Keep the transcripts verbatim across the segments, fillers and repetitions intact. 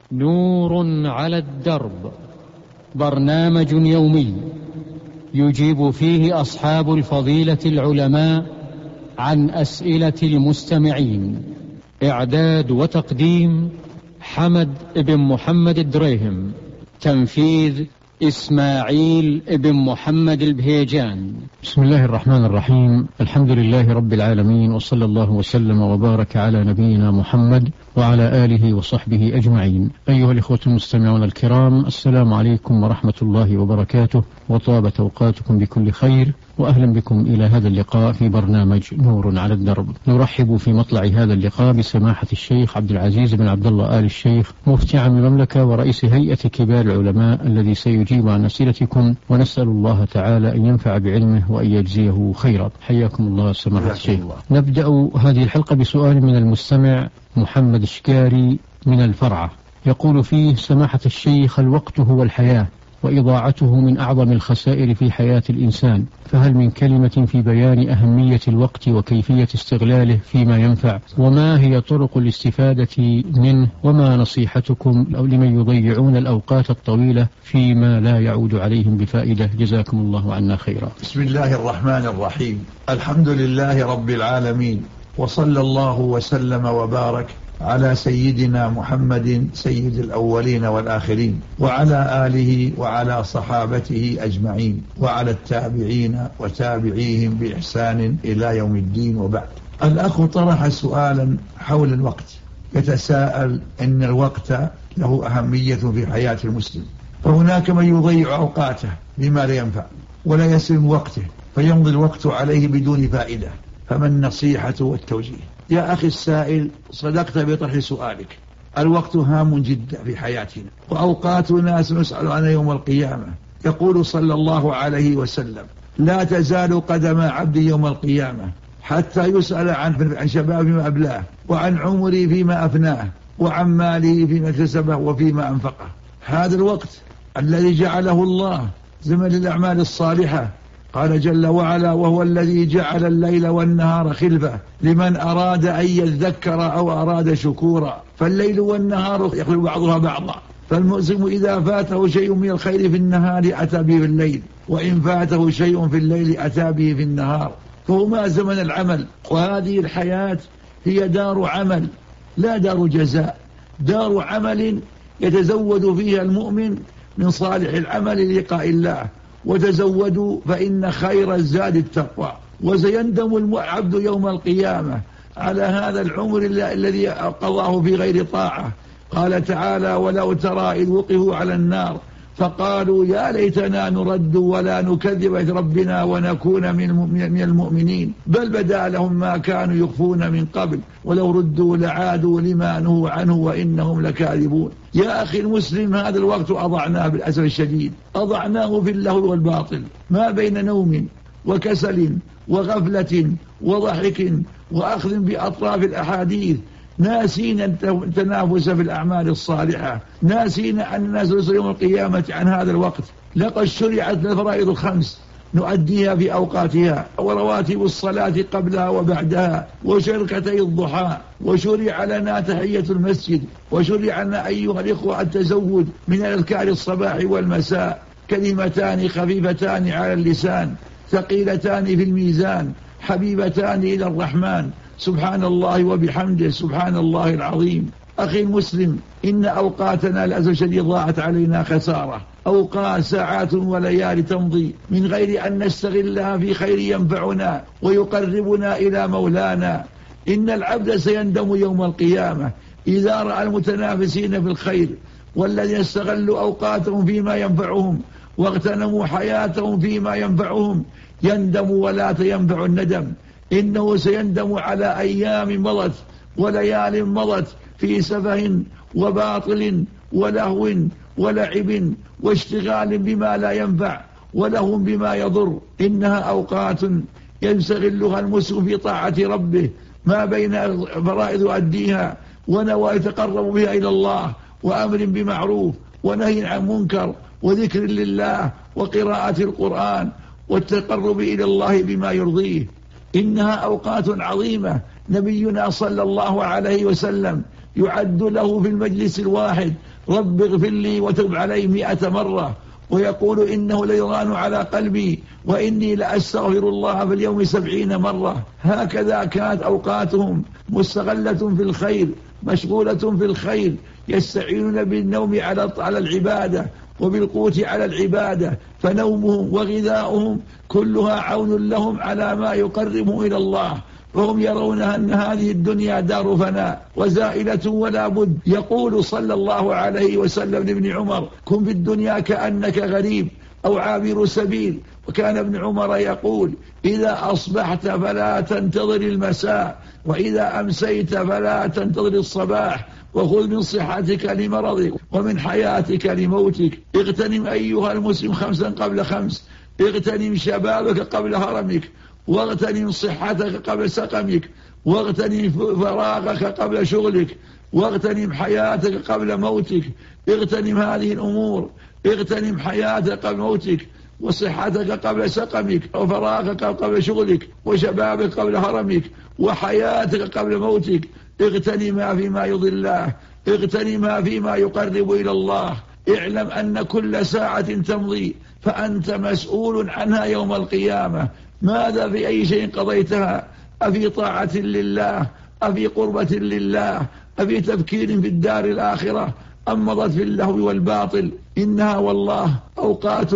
نور على الدرب، برنامج يومي يجيب فيه أصحاب الفضيلة العلماء عن أسئلة المستمعين. إعداد وتقديم حمد بن محمد الدريهم، تنفيذ إسماعيل بن محمد البهيجان. بسم الله الرحمن الرحيم. الحمد لله رب العالمين، وصلى الله وسلم وبارك على نبينا محمد وعلى آله وصحبه أجمعين. أيها الإخوة المستمعون الكرام، السلام عليكم ورحمة الله وبركاته، وطابت أوقاتكم بكل خير، وأهلا بكم إلى هذا اللقاء في برنامج نور على الدرب. نرحب في مطلع هذا اللقاء بسماحة الشيخ عبد العزيز بن عبد الله آل الشيخ، مفتي عام المملكة ورئيس هيئة كبار العلماء، الذي سيجيب عن أسئلتكم، ونسأل الله تعالى أن ينفع بعلمه وأن يجزيه خيرا. حياكم الله سماحة الشيخ. نبدأ هذه الحلقة بسؤال من المستمع محمد الشكاري من الفرعة، يقول فيه: سماحة الشيخ، الوقت هو الحياة، وإضاعته من أعظم الخسائر في حياة الإنسان، فهل من كلمة في بيان أهمية الوقت وكيفية استغلاله فيما ينفع؟ وما هي طرق الاستفادة منه؟ وما نصيحتكم لمن يضيعون الأوقات الطويلة فيما لا يعود عليهم بفائدة؟ جزاكم الله عنا خيرا. بسم الله الرحمن الرحيم. الحمد لله رب العالمين، وصلى الله وسلم وبارك على سيدنا محمد سيد الأولين والآخرين، وعلى آله وعلى صحابته أجمعين، وعلى التابعين وتابعيهم بإحسان إلى يوم الدين، وبعد. الأخ طرح سؤالا حول الوقت، يتساءل إن الوقت له أهمية في حياة المسلم، فهناك من يضيع أوقاته بما لا ينفع ولا يسلم وقته، فيمضي الوقت عليه بدون فائدة، فما النصيحة والتوجيه؟ يا أخي السائل، صدقت بطرح سؤالك. الوقت هام جدا في حياتنا، وأوقاتنا سنسأل عنها يوم القيامة. يقول صلى الله عليه وسلم: لا تزال قدم عبد يوم القيامة حتى يسأل عن عن شبابه فيما أبلاه، وعن عمره فيما أفناه، وعن ماله فيما اكتسبه وفيما أنفقه. هذا الوقت الذي جعله الله زمن الأعمال الصالحة. قال جل وعلا: وهو الذي جعل الليل والنهار خلفة لمن أراد أن يذكر أو أراد شكورا. فالليل والنهار يخلف بعضها بعضا، فالمسلم إذا فاته شيء من الخير في النهار أتى به في الليل، وإن فاته شيء في الليل أتى به في النهار، فهما زمن العمل. وهذه الحياة هي دار عمل لا دار جزاء، دار عمل يتزود فيها المؤمن من صالح العمل للقاء الله. وتزودوا فإن خير الزاد التقوى. وسيندم العبد يوم القيامة على هذا العمر الذي قضاه في غير طاعة. قال تعالى: ولو ترى إذ وقفوا على النار فقالوا يا ليتنا نرد ولا نكذب بربنا ونكون من المؤمنين، بل بدا لهم ما كانوا يخفون من قبل ولو ردوا لعادوا لما نهوا عنه وإنهم لكاذبون. يا أخي المسلم، هذا الوقت أضعناه بالأسف الشديد، أضعناه في اللهو والباطل، ما بين نوم وكسل وغفلة وضحك وأخذ بأطراف الأحاديث، ناسين التنافس في الأعمال الصالحة، ناسين أن الناس يصل يوم القيامة عن هذا الوقت. لقد شرعت الفرائض الخمس نؤديها في أوقاتها، ورواتب الصلاة قبلها وبعدها، وشركتي الضحى، وشرع لنا تحية المسجد، وشرع لنا أيها الإخوة التزود من الأذكار الصباح والمساء، كلمتان خفيفتان على اللسان ثقيلتان في الميزان حبيبتان إلى الرحمن، سبحان الله وبحمده سبحان الله العظيم. أخي المسلم، إن أوقاتنا للأسف الشديد ضاعت علينا خسارة، أوقات ساعات وليالي تمضي من غير أن نستغلها في خير ينفعنا ويقربنا إلى مولانا. إن العبد سيندم يوم القيامة إذا رأى المتنافسين في الخير والذين استغلوا أوقاتهم فيما ينفعهم واغتنموا حياتهم فيما ينفعهم، يندم ولا ينفع الندم. إنه سيندم على أيام مضت وليال مضت في سفه وباطل ولهو ولعب واشتغال بما لا ينفع ولهم بما يضر. إنها أوقات يستغلها المسلم في طاعة ربه، ما بين فرائض يؤديها ونوى يتقرب بها إلى الله، وأمر بمعروف ونهي عن منكر، وذكر لله وقراءة القرآن والتقرب إلى الله بما يرضيه. إنها أوقات عظيمة، نبينا صلى الله عليه وسلم يعد له في المجلس الواحد رب اغفر لي وتب علي مئة مرة، ويقول إنه ليران على قلبي وإني لأستغفر الله في اليوم سبعين مرة. هكذا كانت أوقاتهم مستغلة في الخير، مشغولة في الخير، يستعينون بالنوم على على العبادة وبالقوت على العبادة، فنومهم وغذاؤهم كلها عون لهم على ما يقربهم إلى الله، فهم يرون أن هذه الدنيا دار فناء وزائلة ولا بد. يقول صلى الله عليه وسلم لابن عمر: كن في الدنيا كأنك غريب أو عابر سبيل. وكان ابن عمر يقول: إذا أصبحت فلا تنتظر المساء، وإذا أمسيت فلا تنتظر الصباح، وخذ من صحتك لمرضك ومن حياتك لموتك. اغتنم أيها المسلم خمسا قبل خمس: اغتنم شبابك قبل هرمك، واغتنم صحتك قبل سقمك، واغتنم فراغك قبل شغلك، واغتنم حياتك قبل موتك. اغتنم هذه الأمور، اغتنم حياتك قبل موتك، وصحتك قبل سقمك، وفراغك قبل شغلك، وشبابك قبل هرمك، وحياتك قبل موتك. اغتنمها فيما يرضي الله، اغتنمها فيما يقرب إلى الله. اعلم أن كل ساعة تمضي فأنت مسؤول عنها يوم القيامة. ماذا في أي شيء قضيتها؟ أفي طاعة لله؟ أفي قربة لله؟ أفي تفكير في الدار الآخرة؟ أم مضت في اللهو والباطل؟ إنها والله أوقات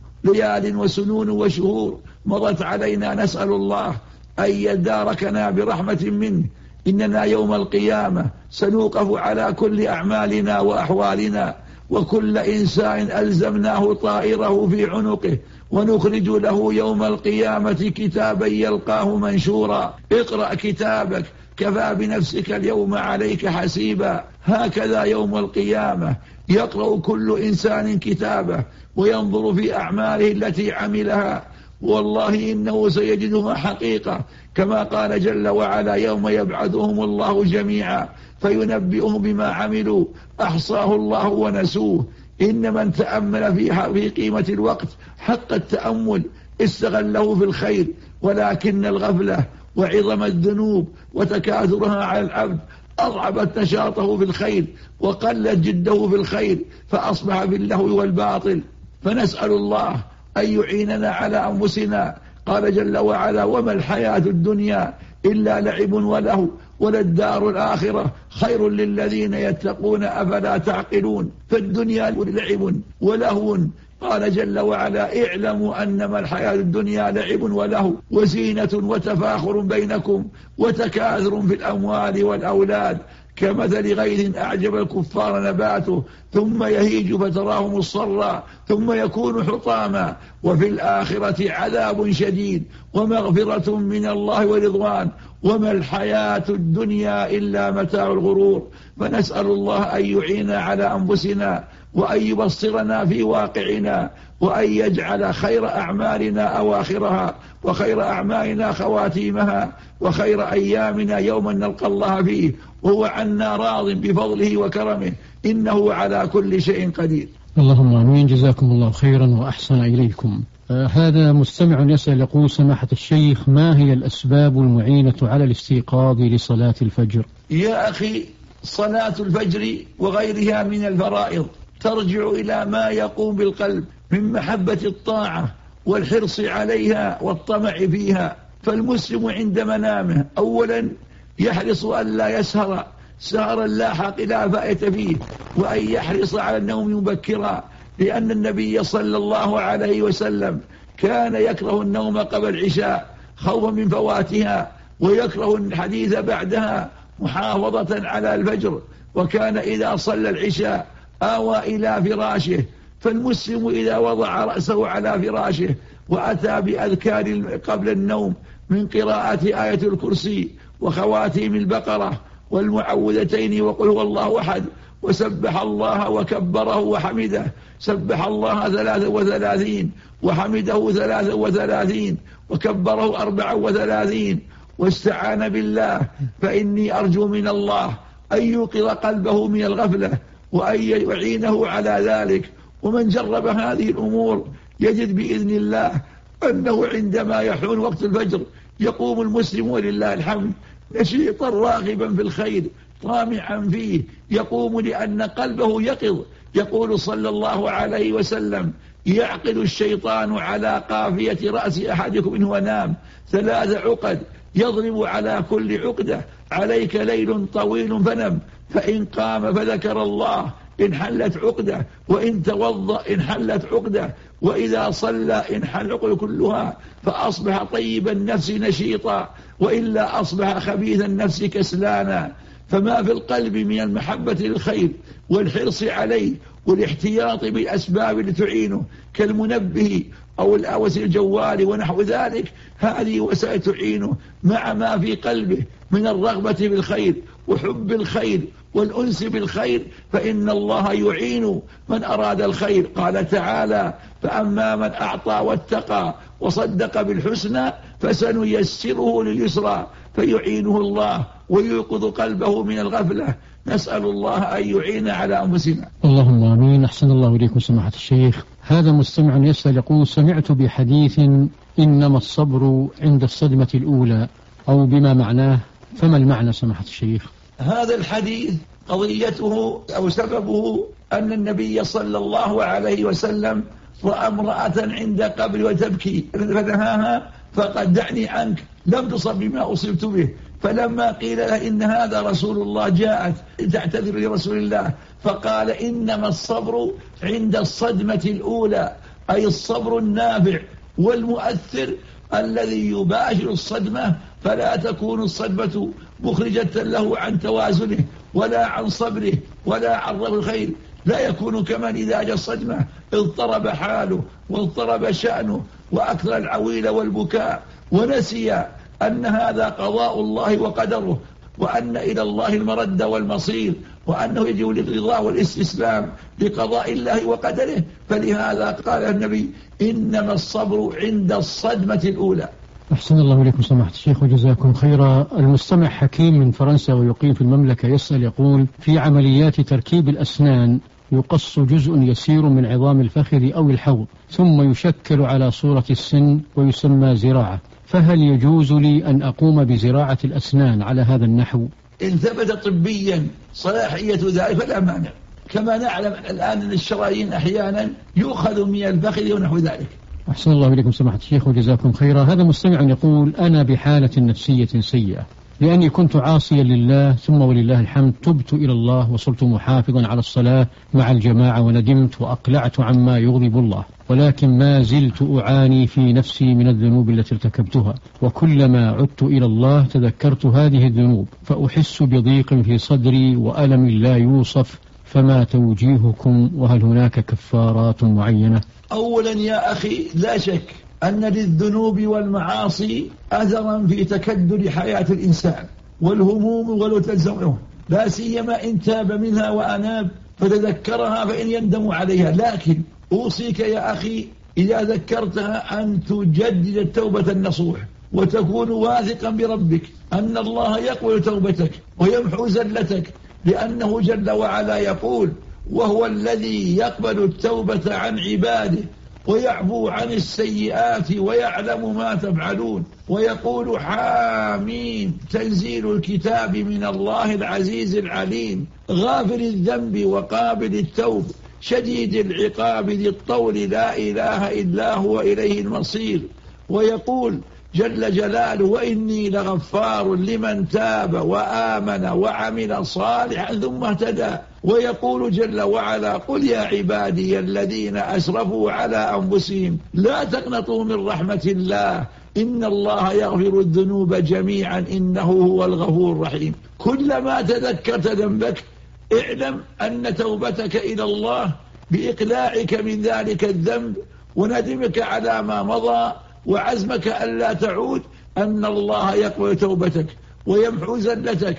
ليال وسنون وشهور مضت علينا، نسأل الله أن يداركنا برحمة منه. إننا يوم القيامة سنوقف على كل أعمالنا وأحوالنا، وكل إنسان ألزمناه طائره في عنقه، ونخرج له يوم القيامة كتابا يلقاه منشورا. اقرأ كتابك كفى بنفسك اليوم عليك حسيبا. هكذا يوم القيامة يقرأ كل إنسان كتابه وينظر في أعماله التي عملها، والله إنه سيجدها حقيقة، كما قال جل وعلا: يوم يبعثهم الله جميعا فينبئهم بما عملوا أحصاه الله ونسوه. إن من تأمل في قيمة الوقت حق التأمل استغله في الخير، ولكن الغفلة وعظم الذنوب وتكاثرها على العبد أضعفت نشاطه في الخير وقلت جده في الخير، فأصبح باللهو والباطل. فنسأل الله أن يعيننا على أنفسنا. قال جل وعلا: وما الحياة الدنيا إلا لعب وله، وللدار الآخرة خير للذين يتقون أفلا تعقلون. فالدنيا لعب ولهو. قال جل وعلا: اعلموا أنما الحياة الدنيا لعب ولهو وزينة وتفاخر بينكم وتكاثر في الأموال والأولاد، كمثل غيث أعجب الكفار نباته ثم يهيج فتراه مصفرا ثم يكون حطاما، وفي الآخرة عذاب شديد ومغفرة من الله ورضوان، وما الحياة الدنيا إلا متاع الغرور. فنسأل الله أن يعيننا على أنفسنا، وأن يبصرنا في واقعنا، وأن يجعل خير أعمالنا أواخرها، وخير أعمالنا خواتيمها، وخير أيامنا يوم نلقى الله فيه وهو عنا راض بفضله وكرمه، إنه على كل شيء قدير. اللهم آمين. جزاكم الله خيرا وأحسن إليكم. آه هذا مستمع يسأل يقول: سماحة الشيخ، ما هي الأسباب المعينة على الاستيقاظ لصلاة الفجر؟ يا أخي، صلاة الفجر وغيرها من الفرائض ترجع إلى ما يقوم بالقلب من محبة الطاعة والحرص عليها والطمع فيها. فالمسلم عند منامه أولا يحرص أن لا يسهر سهرا لا حق لا فائدة فيه، وأن يحرص على النوم مبكرا، لأن النبي صلى الله عليه وسلم كان يكره النوم قبل العشاء خوفا من فواتها، ويكره الحديث بعدها محافظة على الفجر، وكان إذا صلى العشاء آوى إلى فراشه. فالمسلم إذا وضع رأسه على فراشه وأتى بأذكار قبل النوم من قراءة آية الكرسي وخواتيم البقرة والمعوذتين وقل هو الله أحد، وسبح الله وكبره وحمده، سبح الله ثلاثة وثلاثين وحمده ثلاثة وثلاثين وكبره أربعة وثلاثين، واستعان بالله، فإني أرجو من الله أن يوقظ قلبه من الغفلة وأن يعينه على ذلك. ومن جرب هذه الأمور يجد بإذن الله أنه عندما يحون وقت الفجر يقوم المسلم ولله الحمد نشيطا راغبا في الخير طامعا فيه، يقوم لأن قلبه يقظ. يقول صلى الله عليه وسلم: يعقد الشيطان على قافية رأس أحدكم إن هو نام ثلاث عقد، يضرب على كل عقدة: عليك ليل طويل فنم، فإن قام فذكر الله انحلت عقدة، وإن توضأ انحلت عقدة، وإذا صلى انحل عقدة كلها، فأصبح طيب النفس نشيطا، وإلا أصبح خبيث النفس كسلانا. فما في القلب من المحبة للخير والحرص عليه والاحتياط بالأسباب التي تعينه كالمنبه أو الأوس الجوال ونحو ذلك، هذه وسائل تعينه مع ما في قلبه من الرغبة بالخير وحب الخير والأنس بالخير، فإن الله يعين من أراد الخير. قال تعالى: فأما من أعطى واتقى وصدق بالحسنى فسنيسره لليسرى، فيعينه الله ويوقظ قلبه من الغفلة. نسأل الله أن يعين على أنفسنا. اللهم آمين. أحسن الله إليكم سماحة الشيخ. هذا مستمع يسأل يقول: سمعت بحديث إنما الصبر عند الصدمة الأولى، أو بما معناه، فما المعنى سماحة الشيخ؟ هذا الحديث قضيته أو سببه أن النبي صلى الله عليه وسلم رأى امرأة عند قبر وتبكي فنهاها فقد دعني عنك لم تصب بما أصبت به. فلما قيل له إن هذا رسول الله جاءت تعتذر لرسول الله، فقال: إنما الصبر عند الصدمة الأولى، أي الصبر النافع والمؤثر الذي يباشر الصدمة، فلا تكون الصدمة مخرجة له عن توازنه ولا عن صبره ولا عن رغب الخير. لا يكون كمن إذا جاء الصدمة اضطرب حاله واضطرب شأنه وأكثر العويل والبكاء، ونسي أن هذا قضاء الله وقدره، وأن إلى الله المرد والمصير، وأنه يجب الرضا والاستسلام لقضاء الله وقدره. فلهذا قال النبي: إنما الصبر عند الصدمة الأولى. أحسن الله إليكم سماحة الشيخ وجزاكم خيرا. المستمع حكيم من فرنسا ويقيم في المملكة يسأل يقول: في عمليات تركيب الأسنان يقص جزء يسير من عظام الفخذ أو الحوض ثم يشكل على صورة السن ويسمى زراعة، فهل يجوز لي أن أقوم بزراعة الأسنان على هذا النحو؟ إن ثبت طبيا صلاحية ذلك فلا مانع، كما نعلم الآن أن الشرايين أحيانا يؤخذ من الفخذ ونحو ذلك. أحسن الله إليكم سماحة الشيخ وجزاكم خيرا. هذا مستمع يقول: أنا بحالة نفسية سيئة لأني كنت عاصيا لله، ثم ولله الحمد تبت إلى الله وصرت محافظا على الصلاة مع الجماعة، وندمت وأقلعت عما يغضب الله، ولكن ما زلت أعاني في نفسي من الذنوب التي ارتكبتها، وكلما عدت إلى الله تذكرت هذه الذنوب فأحس بضيق في صدري وألم لا يوصف، فما توجيهكم؟ وهل هناك كفارات معينة؟ أولا يا أخي، لا شك أن للذنوب والمعاصي أثرا في تكدر حياة الإنسان والهموم ولو تلزمه، لا سيما إن تاب منها وأناب فتذكرها فإن يندم عليها. لكن أوصيك يا أخي إذا ذكرتها أن تجدد التوبة النصوح، وتكون واثقا بربك أن الله يقبل توبتك ويمحو زلتك، لأنه جل وعلا يقول: وهو الذي يقبل التوبة عن عباده ويعفو عن السيئات ويعلم ما تفعلون. ويقول: حامين تنزيل الكتاب من الله العزيز العليم، غافر الذنب وقابل التوب، شديد العقاب ذي الطول، لا إله إلا هو إليه المصير. ويقول جل جلاله: وإني لغفار لمن تاب وآمن وعمل صالحا ثم اهتدى. ويقول جل وعلا: قل يا عبادي الذين أسرفوا على أنفسهم لا تقنطوا من رحمة الله إن الله يغفر الذنوب جميعا إنه هو الغفور الرحيم. كلما تذكرت ذنبك اعلم أن توبتك إلى الله بإقلاعك من ذلك الذنب وندمك على ما مضى وعزمك ألا تعود، أن الله يقبل توبتك ويمحو زلتك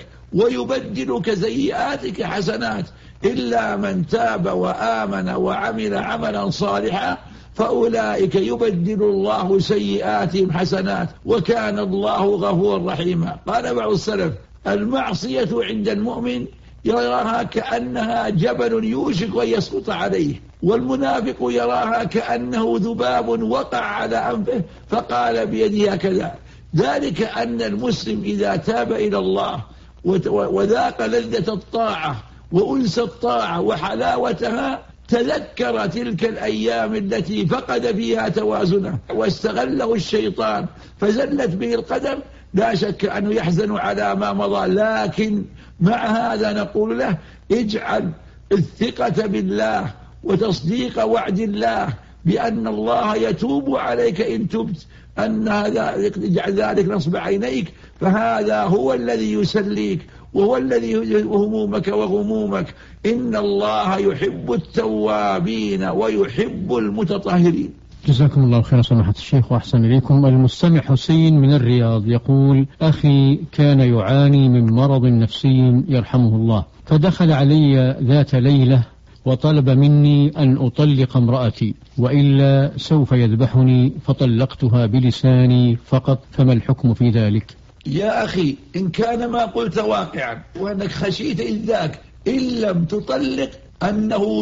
ويبدلك سيئاتك حسنات. إلا من تاب وآمن وعمل عملا صالحا فأولئك يبدل الله سيئاتهم حسنات وكان الله غفورا رحيما. قال بعض السلف: المعصية عند المؤمن يراها كأنها جبل يوشك أن يسقط عليه، والمنافق يراها كأنه ذباب وقع على أنفه فقال بيده هكذا. ذلك أن المسلم إذا تاب إلى الله وذاق لذة الطاعة وأنس الطاعة وحلاوتها تذكر تلك الأيام التي فقد فيها توازنه واستغله الشيطان فزلت به القدم، لا شك أنه يحزن على ما مضى. لكن مع هذا نقول له اجعل الثقة بالله وتصديق وعد الله بأن الله يتوب عليك إن تبت، أن هذا اجعل ذلك نصب عينيك، فهذا هو الذي يسليك وهو الذي همومك وغمومك. إن الله يحب التوابين ويحب المتطهرين. جزاكم الله خيرا سماحة الشيخ وأحسن إليكم. المستمع حسين من الرياض يقول: أخي كان يعاني من مرض نفسي يرحمه الله، فدخل علي ذات ليلة وطلب مني أن أطلق امرأتي وإلا سوف يذبحني، فطلقتها بلساني فقط، فما الحكم في ذلك؟ يا أخي إن كان ما قلت واقعا وأنك خشيت إذ ذاك إن لم تطلق أنه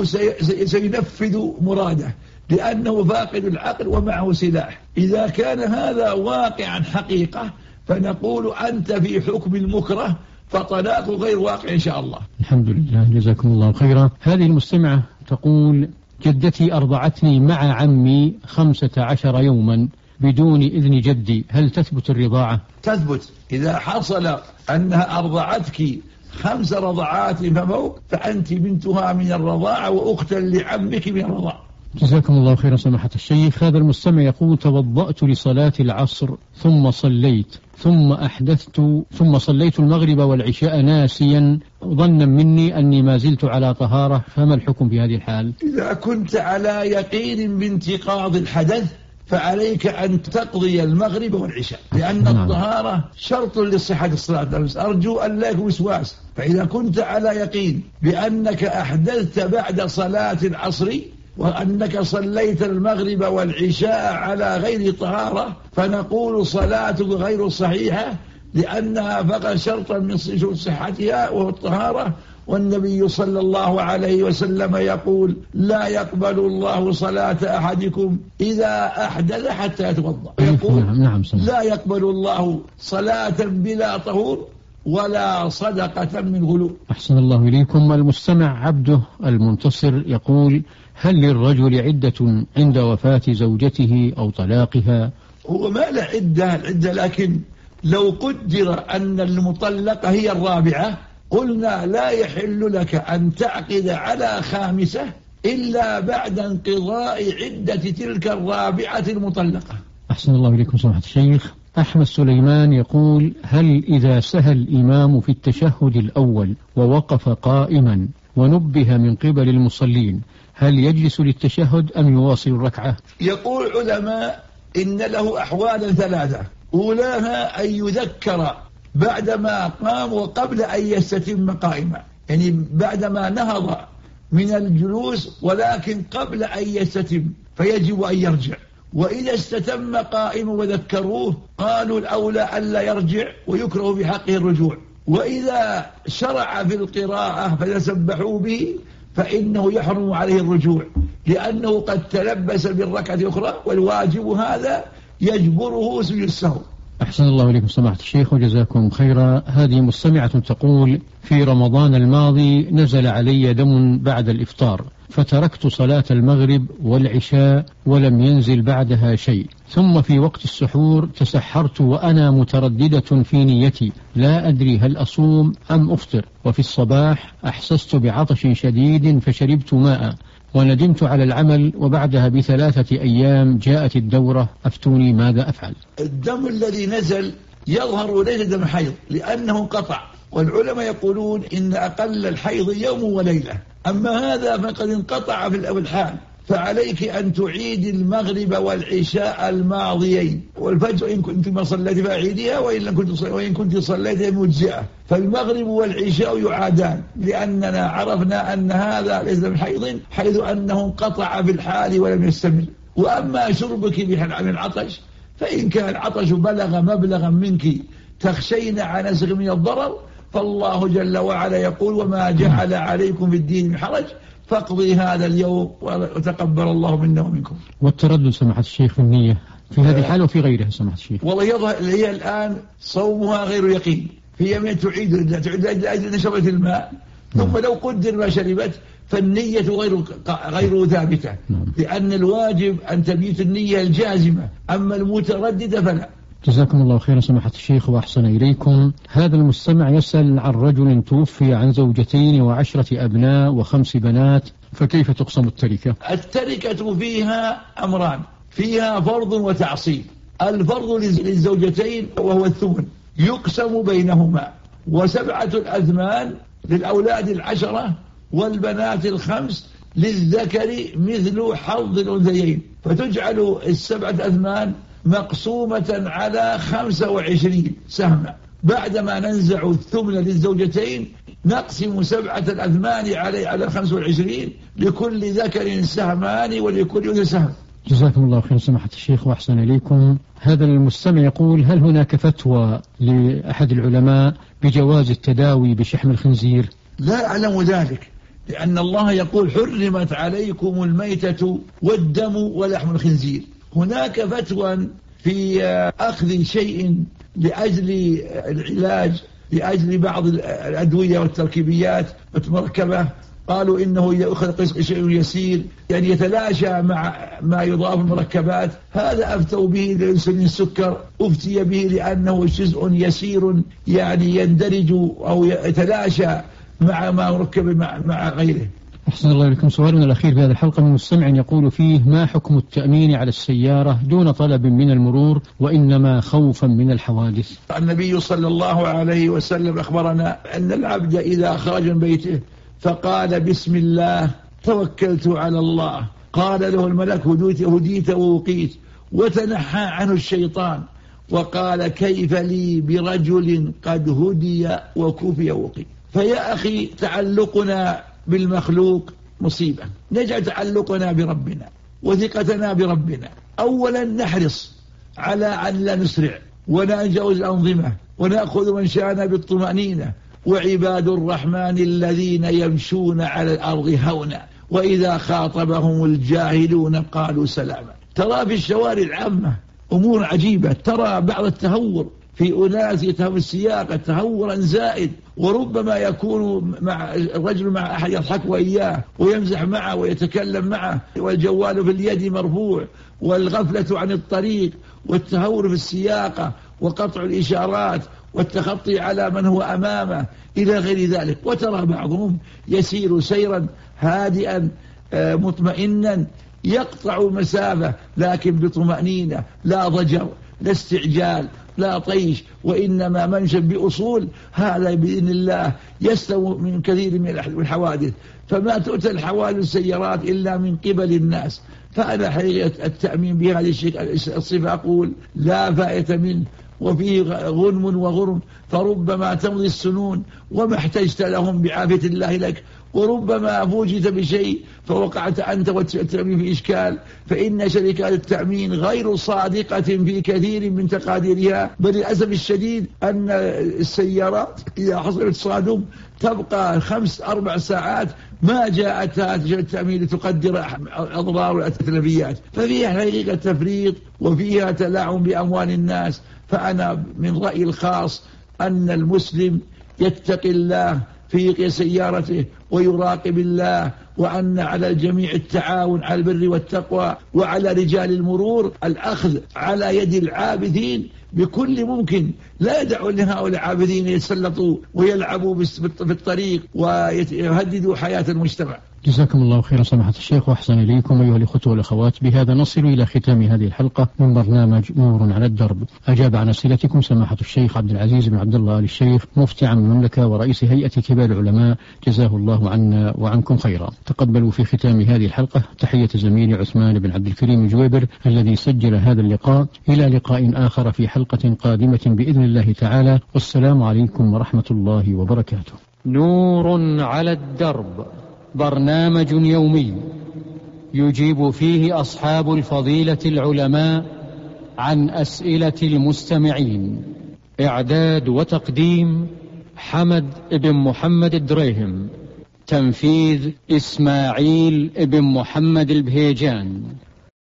سينفذ مراده لأنه فاقد العقل ومعه سلاح، إذا كان هذا واقعا حقيقة فنقول أنت في حكم المكره، فطلاق غير واقع إن شاء الله. الحمد لله، جزاكم الله خيرا. هذه المستمعة تقول: جدتي أرضعتني مع عمي خمسة عشر يوما بدون إذن جدي، هل تثبت الرضاعة؟ تثبت إذا حصل أنها أرضعتك خمس رضعات ففوق فأنت بنتها من الرضاعة وأختا لعمك من الرضاعة. جزاكم الله خيرا سماحة الشيخ. هذا المستمع يقول: توضأت لصلاة العصر ثم صليت ثم أحدثت ثم صليت المغرب والعشاء ناسيا ظنا مني أني ما زلت على طهارة، فما الحكم في هذه الحال؟ إذا كنت على يقين بانتقاض الحدث فعليك أن تقضي المغرب والعشاء، لأن الطهارة شرط لصحة الصلاة. أرجو أن لا يكون وسواس. فإذا كنت على يقين بأنك أحدثت بعد صلاة العصر وأنك صليت المغرب والعشاء على غير طهارة فنقول صلاتك غير صحيحة، لأنها فقط شرطا من صحتها وهو الطهارة. والنبي صلى الله عليه وسلم يقول: لا يقبل الله صلاة أحدكم إذا أحدث حتى يتوضأ. يقول: لا يقبل الله صلاة بلا طهور ولا صدقة من غلو. أحسن الله إليكم. المستمع عبده المنتصر يقول: هل للرجل عدة عند وفاة زوجته أو طلاقها؟ هو ما له عدة العدة، لكن لو قدر أن المطلقة هي الرابعة قلنا لا يحل لك أن تعقد على خامسة إلا بعد انقضاء عدة تلك الرابعة المطلقة. أحسن الله إليكم سماحة الشيخ. أحمد سليمان يقول: هل إذا سهى الإمام في التشهد الأول ووقف قائما ونبه من قبل المصلين هل يجلس للتشهد أم يواصل الركعة؟ يقول علماء إن له أحوالا ثلاثة، أولاها أن يذكر بعدما قام وقبل أن يستتم قائما، يعني بعدما نهض من الجلوس ولكن قبل أن يستتم فيجب أن يرجع. وإذا استتم قائما وذكروه قالوا الأولى ألا يرجع ويكره بحقه الرجوع. وإذا شرع في القراءة فيسبحوا به فإنه يحرم عليه الرجوع، لأنه قد تلبس بالركعة الأخرى، والواجب هذا يجبره سجود السهو. أحسن الله إليكم سماحة الشيخ وجزاكم خيرا. هذه مستمعة تقول: في رمضان الماضي نزل علي دم بعد الإفطار فتركت صلاة المغرب والعشاء ولم ينزل بعدها شيء، ثم في وقت السحور تسحرت وأنا مترددة في نيتي لا أدري هل أصوم أم أفطر، وفي الصباح أحسست بعطش شديد فشربت ماء وندمت على العمل، وبعدها بثلاثة أيام جاءت الدورة، أفتوني ماذا أفعل؟ الدم الذي نزل يظهر ليس دم حيض لأنه انقطع، والعلماء يقولون إن أقل الحيض يوم وليلة، أما هذا فقد انقطع في الحال، فعليك أن تعيد المغرب والعشاء الماضيين، والفجر إن كنت ما صليت فأعيدها، وإن كنت وإن كنت صليت مجزئة، فالمغرب والعشاء يعادان، لأننا عرفنا أن هذا ليس من حيض حيث أنه انقطع في الحال ولم يستمر. وأما شربك من العطش فإن كان العطش بلغ مبلغا منك تخشين على نفسك من الضرر، فالله جل وعلا يقول: وما جعل عليكم في الدين من حرج فاقضي هذا اليوم وتقبل الله منا ومنكم. والتردد سماحة الشيخ في النية في هذه الحالة وفي غيرها سماحة الشيخ؟ والله يظهر هي الآن صومها غير يقين، في يمين تعيد تعيد لأجل نشرة الماء، ثم لو قدر ما شربت فالنية غير غير ثابتة، لأن الواجب أن تبيت النية الجازمة، أما المترددة فلا. جزاكم الله خيرا سماحة الشيخ وأحسن إليكم. هذا المستمع يسأل عن رجل توفي عن زوجتين وعشرة أبناء وخمس بنات، فكيف تقسم التركة؟ التركة فيها أمران، فيها فرض وتعصيب. الفرض للزوجتين وهو الثمن يقسم بينهما، وسبعة الأثمان للأولاد العشرة والبنات الخمس للذكر مثل حظ الأنثيين، فتجعل السبعة أثمان مقسومة على خمسة وعشرين سهما. بعدما ننزع الثمن للزوجتين نقسم سبعة الأثمان على على خمسة وعشرين، لكل ذكر سهمان ولكل أنثى سهم. جزاكم الله خير سماحة الشيخ وأحسن إليكم. هذا المستمع يقول: هل هناك فتوى لأحد العلماء بجواز التداوي بشحم الخنزير؟ لا أعلم ذلك، لأن الله يقول: حرمت عليكم الميتة والدم ولحم الخنزير. هناك فتوى في أخذ شيء لأجل العلاج، لأجل بعض الأدوية والتركيبيات المركبة، قالوا إنه يأخذ شيء يسير يعني يتلاشى مع ما يضاف المركبات. هذا أفتوا به للإنسولين السكر، أفتي به لأنه جزء يسير يعني يندرج أو يتلاشى مع ما مركب مع, مع غيره. أحسن الله إليكم. سؤالنا الأخير في هذه الحلقة من مستمع يقول فيه: ما حكم التأمين على السيارة دون طلب من المرور وإنما خوفا من الحوادث؟ النبي صلى الله عليه وسلم أخبرنا أن العبد إذا خرج من بيته فقال بسم الله توكلت على الله، قال له الملك هديت ووقيت، وتنحى عنه الشيطان وقال كيف لي برجل قد هدي وكفي ووقي. فيا أخي تعلقنا بالمخلوق مصيبة، نجعل تعلقنا بربنا وثقتنا بربنا. أولا نحرص على أن لا نسرع ولا نجاوز الأنظمة، ونأخذ من شاءنا بالطمأنينة. وعباد الرحمن الذين يمشون على الأرض هونا وإذا خاطبهم الجاهلون قالوا سلاما. ترى في الشوارع العامة أمور عجيبة، ترى بعض التهور في أناس يتهم السياقة تهورا زائد، وربما يكون مع الرجل مع أحد يضحك وإياه ويمزح معه ويتكلم معه، والجوال في اليد مرفوع، والغفلة عن الطريق والتهور في السياقة وقطع الإشارات والتخطي على من هو أمامه إلى غير ذلك. وترى بعضهم يسير سيرا هادئا مطمئنا يقطع مسافة لكن بطمأنينة، لا ضجر لا استعجال لا طيش، وإنما منشأ بأصول. هذا بإذن الله يستوى من كثير من الحوادث، فما تؤتى الحوادث السيارات إلا من قبل الناس. فأنا حقيقة التأمين بهذه الصفة أقول لا فائدة منه، وفيه غنم وغرم، فربما تمضي السنون وما احتجت لهم بعافية الله لك، وربما فوجئت بشيء فوقعت أنت والتأمين في إشكال. فإن شركات التأمين غير صادقة في كثير من تقاديرها، بل للأسف الشديد أن السيارات إذا حصل تصادم تبقى خمس أربع ساعات ما جاءت هذه التأمين لتقدر أضرار والتلفيات. ففيها حقيقة تفريط وفيها تلاعب بأموال الناس. فأنا من رأيي الخاص أن المسلم يتقي الله في سيارته ويراقب الله، وأن على الجميع التعاون على البر والتقوى، وعلى رجال المرور الأخذ على يد العابدين بكل ممكن، لا يدعوا لهؤلاء العابدين يتسلطوا ويلعبوا في الطريق ويهددوا حياة المجتمع. جزاكم الله خيرا سماحة الشيخ وأحسن إليكم أيها الأخوة والأخوات. بهذا نصل إلى ختام هذه الحلقة من برنامج نور على الدرب. أجاب عن أسئلتكم سماحة الشيخ عبد العزيز بن عبد الله آل الشيخ مفتي عام المملكة ورئيس هيئة كبار العلماء، جزاه الله عنا وعنكم خيرا. تقبلوا في ختام هذه الحلقة تحية زميلي عثمان بن عبد الكريم الجويبر الذي سجل هذا اللقاء. إلى لقاء آخر في حلقة قادمة بإذن الله تعالى، والسلام عليكم ورحمة الله وبركاته. نور على الدرب، برنامج يومي يجيب فيه أصحاب الفضيلة العلماء عن أسئلة المستمعين. إعداد وتقديم حمد بن محمد الدريهم، تنفيذ إسماعيل بن محمد البهيجان.